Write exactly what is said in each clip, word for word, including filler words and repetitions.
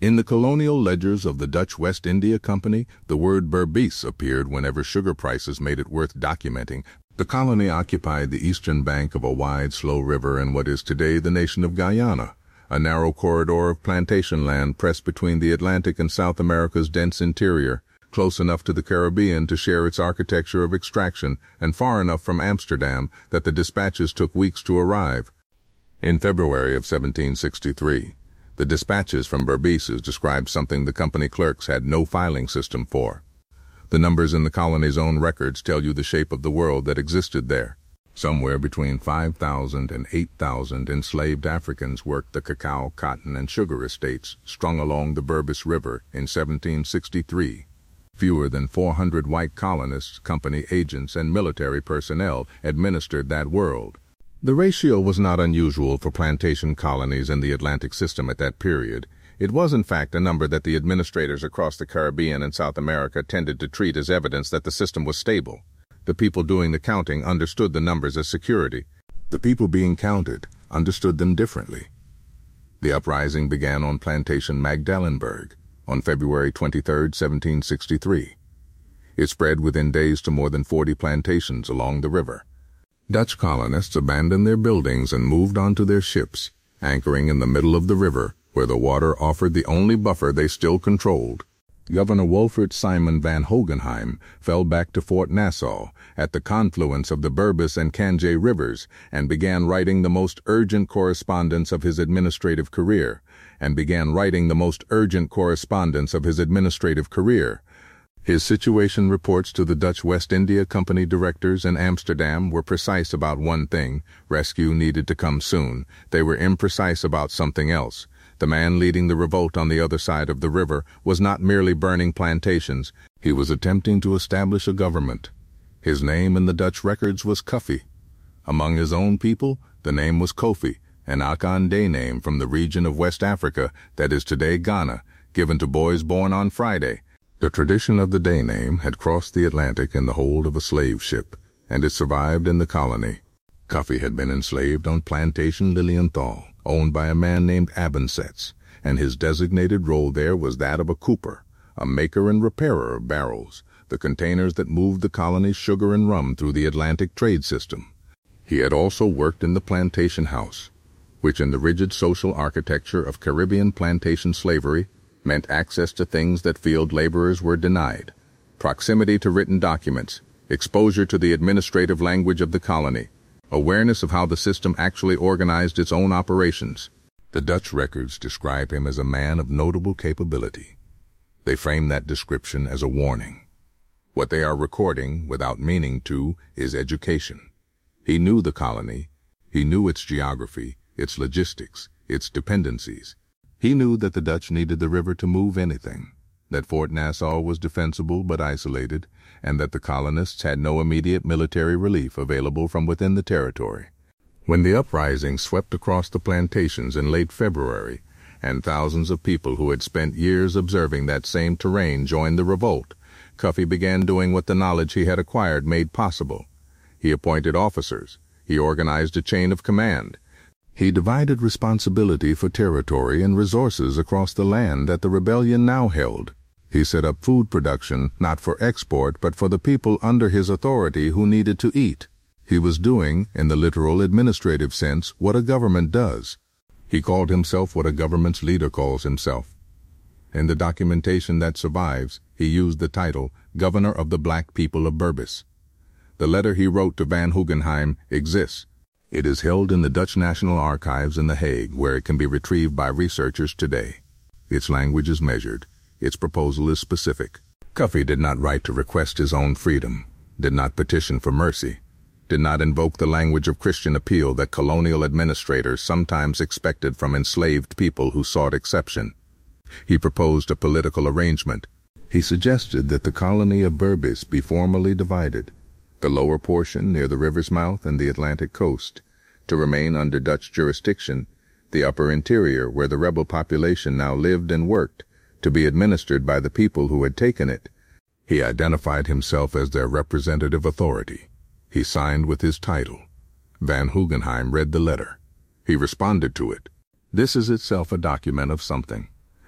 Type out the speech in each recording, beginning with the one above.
In the colonial ledgers of the Dutch West India Company, the word Berbice appeared whenever sugar prices made it worth documenting. The colony occupied the eastern bank of a wide, slow river in what is today the nation of Guyana, a narrow corridor of plantation land pressed between the Atlantic and South America's dense interior, close enough to the Caribbean to share its architecture of extraction, and far enough from Amsterdam that the dispatches took weeks to arrive. In February of seventeen sixty-three, the dispatches from Berbice described something the company clerks had no filing system for. The numbers in the colony's own records tell you the shape of the world that existed there. Somewhere between five thousand and eight thousand enslaved Africans worked the cacao, cotton, and sugar estates strung along the Berbice River in seventeen sixty-three. Fewer than four hundred white colonists, company agents, and military personnel administered that world. The ratio was not unusual for plantation colonies in the Atlantic system at that period. It was, in fact, a number that the administrators across the Caribbean and South America tended to treat as evidence that the system was stable. The people doing the counting understood the numbers as security. The people being counted understood them differently. The uprising began on Plantation Magdalenburg on February twenty-third, seventeen sixty-three. It spread within days to more than forty plantations along the river. Dutch colonists abandoned their buildings and moved onto their ships, anchoring in the middle of the river, where the water offered the only buffer they still controlled. Governor Wolfert Simon van Hogenheim fell back to Fort Nassau at the confluence of the Berbice and Canje rivers and began writing the most urgent correspondence of his administrative career, and began writing the most urgent correspondence of his administrative career. His situation reports to the Dutch West India Company directors in Amsterdam were precise about one thing: rescue needed to come soon. They were imprecise about something else. The man leading the revolt on the other side of the river was not merely burning plantations. He was attempting to establish a government. His name in the Dutch records was Koffie. Among his own people, the name was Kofi, an Akande name from the region of West Africa that is today Ghana, given to boys born on Friday. The tradition of the day name had crossed the Atlantic in the hold of a slave ship, and it survived in the colony. Koffie had been enslaved on Plantation Lilienthal, owned by a man named Abensetz, and his designated role there was that of a cooper, a maker and repairer of barrels, the containers that moved the colony's sugar and rum through the Atlantic trade system. He had also worked in the plantation house, which in the rigid social architecture of Caribbean plantation slavery meant access to things that field laborers were denied, proximity to written documents, exposure to the administrative language of the colony, awareness of how the system actually organized its own operations. The Dutch records describe him as a man of notable capability. They frame that description as a warning. What they are recording, without meaning to, is education. He knew the colony. He knew its geography, its logistics, its dependencies. He knew that the Dutch needed the river to move anything, that Fort Nassau was defensible but isolated, and that the colonists had no immediate military relief available from within the territory. When the uprising swept across the plantations in late February, and thousands of people who had spent years observing that same terrain joined the revolt, Koffie began doing what the knowledge he had acquired made possible. He appointed officers. He organized a chain of command. He divided responsibility for territory and resources across the land that the rebellion now held. He set up food production, not for export, but for the people under his authority who needed to eat. He was doing, in the literal administrative sense, what a government does. He called himself what a government's leader calls himself. In the documentation that survives, he used the title, Governor of the Black People of Berbice. The letter he wrote to Van Hogenheim exists. It is held in the Dutch National Archives in The Hague, where it can be retrieved by researchers today. Its language is measured. Its proposal is specific. Koffie did not write to request his own freedom, did not petition for mercy, did not invoke the language of Christian appeal that colonial administrators sometimes expected from enslaved people who sought exception. He proposed a political arrangement. He suggested that the colony of Berbice be formally divided, the lower portion near the river's mouth and the Atlantic coast, to remain under Dutch jurisdiction, the upper interior, where the rebel population now lived and worked, to be administered by the people who had taken it. He identified himself as their representative authority. He signed with his title. Van Hogenheim read the letter. He responded to it. This is itself a document of something,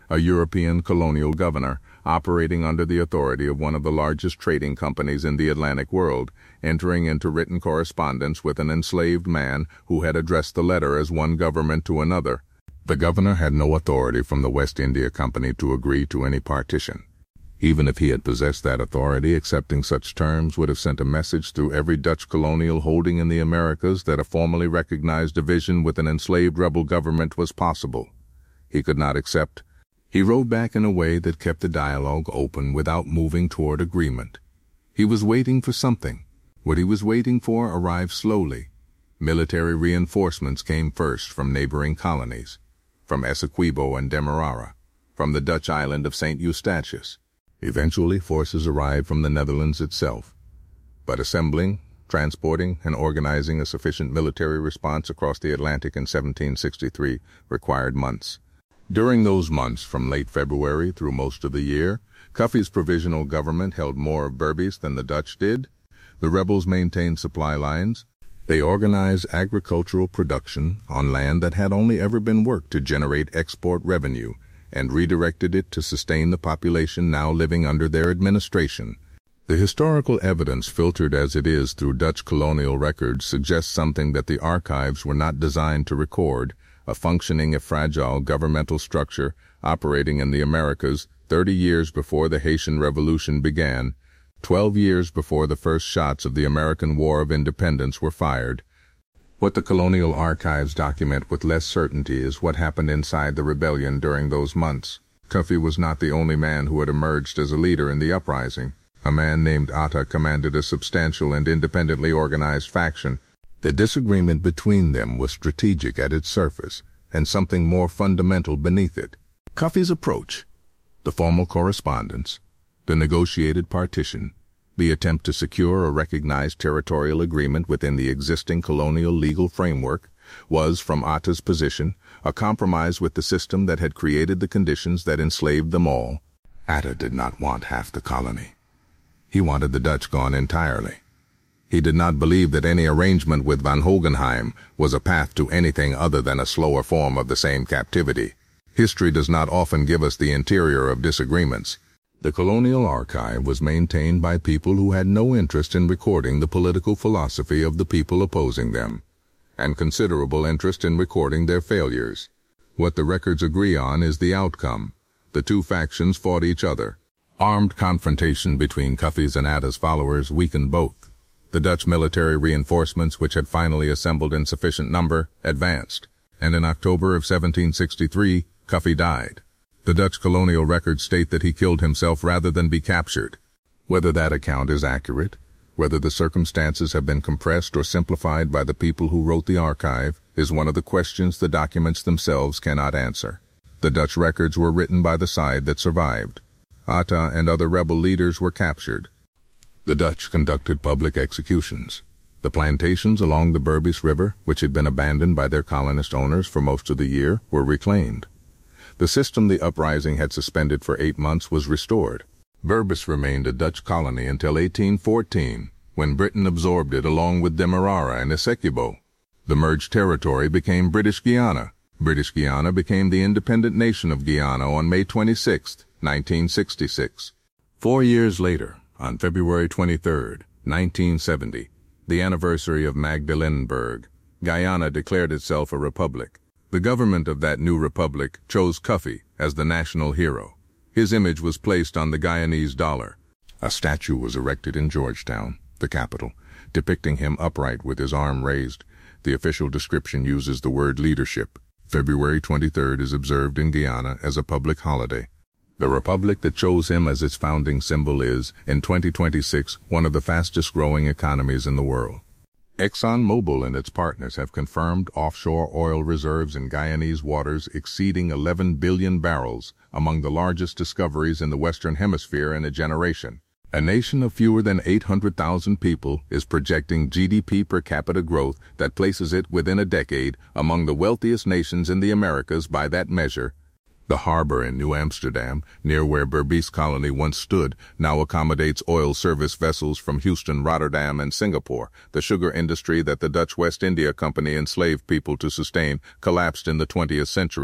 a European colonial governor, operating under the authority of one of the largest trading companies in the Atlantic world, entering into written correspondence with an enslaved man who had addressed the letter as one government to another. The governor had no authority from the West India Company to agree to any partition. Even if he had possessed that authority, accepting such terms would have sent a message through every Dutch colonial holding in the Americas that a formally recognized division with an enslaved rebel government was possible. He could not accept. He rode back in a way that kept the dialogue open without moving toward agreement. He was waiting for something. What he was waiting for arrived slowly. Military reinforcements came first from neighboring colonies, from Essequibo and Demerara, from the Dutch island of Saint Eustatius. Eventually, forces arrived from the Netherlands itself. But assembling, transporting, and organizing a sufficient military response across the Atlantic in seventeen sixty-three required months. During those months, from late February through most of the year, Cuffy's provisional government held more of Berbice than the Dutch did. The rebels maintained supply lines. They organized agricultural production on land that had only ever been worked to generate export revenue, and redirected it to sustain the population now living under their administration. The historical evidence, filtered as it is through Dutch colonial records, suggests something that the archives were not designed to record: a functioning if fragile governmental structure operating in the Americas thirty years before the Haitian Revolution began, twelve years before the first shots of the American War of Independence were fired. What the colonial archives document with less certainty is what happened inside the rebellion during those months. Cuffy was not the only man who had emerged as a leader in the uprising. A man named Atta commanded a substantial and independently organized faction. The disagreement between them was strategic at its surface, and something more fundamental beneath it. Cuffy's approach, the formal correspondence, the negotiated partition, the attempt to secure a recognized territorial agreement within the existing colonial legal framework, was, from Atta's position, a compromise with the system that had created the conditions that enslaved them all. Atta did not want half the colony. He wanted the Dutch gone entirely. He did not believe that any arrangement with Van Hogenheim was a path to anything other than a slower form of the same captivity. History does not often give us the interior of disagreements. The colonial archive was maintained by people who had no interest in recording the political philosophy of the people opposing them, and considerable interest in recording their failures. What the records agree on is the outcome. The two factions fought each other. Armed confrontation between Cuffy's and Atta's followers weakened both. The Dutch military reinforcements, which had finally assembled in sufficient number, advanced, and in October of seventeen sixty-three, Cuffy died. The Dutch colonial records state that he killed himself rather than be captured. Whether that account is accurate, whether the circumstances have been compressed or simplified by the people who wrote the archive, is one of the questions the documents themselves cannot answer. The Dutch records were written by the side that survived. Atta and other rebel leaders were captured. The Dutch conducted public executions. The plantations along the Berbice River, which had been abandoned by their colonist owners for most of the year, were reclaimed. The system the uprising had suspended for eight months was restored. Berbice remained a Dutch colony until eighteen fourteen, when Britain absorbed it along with Demerara and Essequibo. The merged territory became British Guiana. British Guiana became the independent nation of Guyana on May twenty-sixth, nineteen sixty-six. Four years later, on February twenty-third, nineteen seventy, the anniversary of Magdalenburg, Guyana declared itself a republic. The government of that new republic chose Cuffy as the national hero. His image was placed on the Guyanese dollar. A statue was erected in Georgetown, the capital, depicting him upright with his arm raised. The official description uses the word leadership. February twenty-third is observed in Guyana as a public holiday. The republic that chose him as its founding symbol is, in twenty twenty-six, one of the fastest-growing economies in the world. ExxonMobil and its partners have confirmed offshore oil reserves in Guyanese waters exceeding eleven billion barrels, among the largest discoveries in the Western Hemisphere in a generation. A nation of fewer than eight hundred thousand people is projecting G D P per capita growth that places it within a decade among the wealthiest nations in the Americas by that measure. The harbor in New Amsterdam, near where Berbice Colony once stood, now accommodates oil service vessels from Houston, Rotterdam, and Singapore. The sugar industry that the Dutch West India Company enslaved people to sustain collapsed in the twentieth century.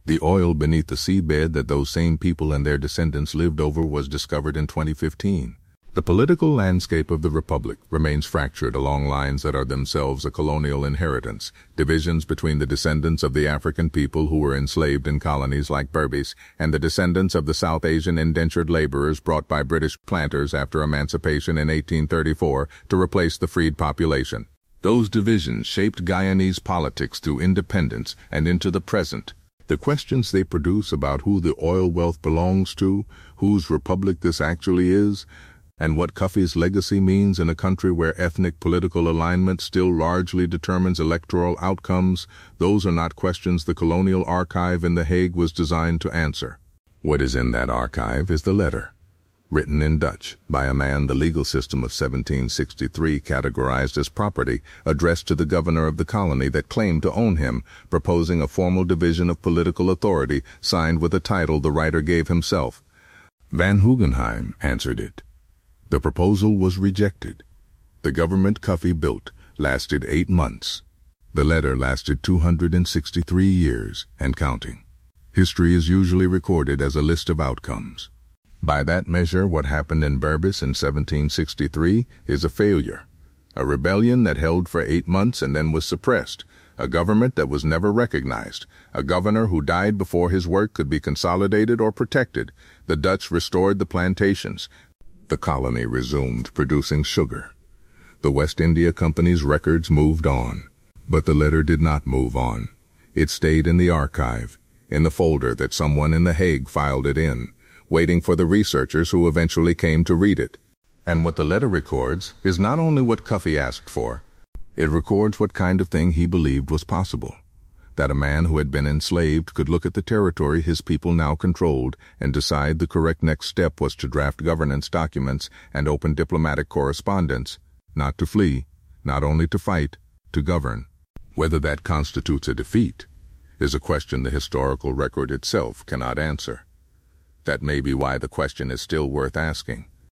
The oil beneath the seabed that those same people and their descendants lived over was discovered in twenty fifteen. The political landscape of the Republic remains fractured along lines that are themselves a colonial inheritance, divisions between the descendants of the African people who were enslaved in colonies like Berbice and the descendants of the South Asian indentured laborers brought by British planters after emancipation in eighteen thirty-four to replace the freed population. Those divisions shaped Guyanese politics through independence and into the present. The questions they produce about who the oil wealth belongs to, whose republic this actually is, and what Cuffy's legacy means in a country where ethnic political alignment still largely determines electoral outcomes, those are not questions the colonial archive in The Hague was designed to answer. What is in that archive is the letter, written in Dutch by a man the legal system of seventeen sixty-three categorized as property, addressed to the governor of the colony that claimed to own him, proposing a formal division of political authority, signed with a title the writer gave himself. Van Hoogenheim answered it. The proposal was rejected. The government Cuffy built lasted eight months. The letter lasted two hundred sixty-three years and counting. History is usually recorded as a list of outcomes. By that measure, what happened in Berbice in seventeen sixty-three is a failure. A rebellion that held for eight months and then was suppressed. A government that was never recognized. A governor who died before his work could be consolidated or protected. The Dutch restored the plantations. The colony resumed producing sugar. The West India Company's records moved on. But the letter did not move on. It stayed in the archive, in the folder that someone in The Hague filed it in, waiting for the researchers who eventually came to read it. And what the letter records is not only what Cuffy asked for, it records what kind of thing he believed was possible. That a man who had been enslaved could look at the territory his people now controlled and decide the correct next step was to draft governance documents and open diplomatic correspondence, not to flee, not only to fight, to govern. Whether that constitutes a defeat is a question the historical record itself cannot answer. That may be why the question is still worth asking.